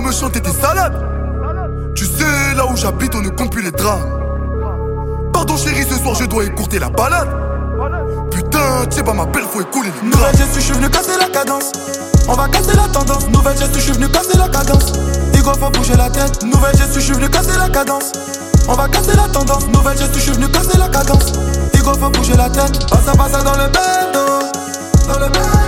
me chanter tes salades. Tu sais, là où j'habite, on ne compte plus les drames. Pardon chérie, ce soir je dois écourter la balade. Putain, Tcheba m'appelle, faut écouler les drames. Nouvelle gestu, je suis venu casser la cadence. On va casser la tendance. Nouvelle gestu, je suis venu casser la cadence. Digo, faut bouger la tête. Nouvelle gestu, je suis venu casser la cadence. On va casser la tendance. Nouvelle gestu, je suis venu casser la cadence. Digo, faut bouger la tête. Passa, passa dans le bendo. Dans le bendo.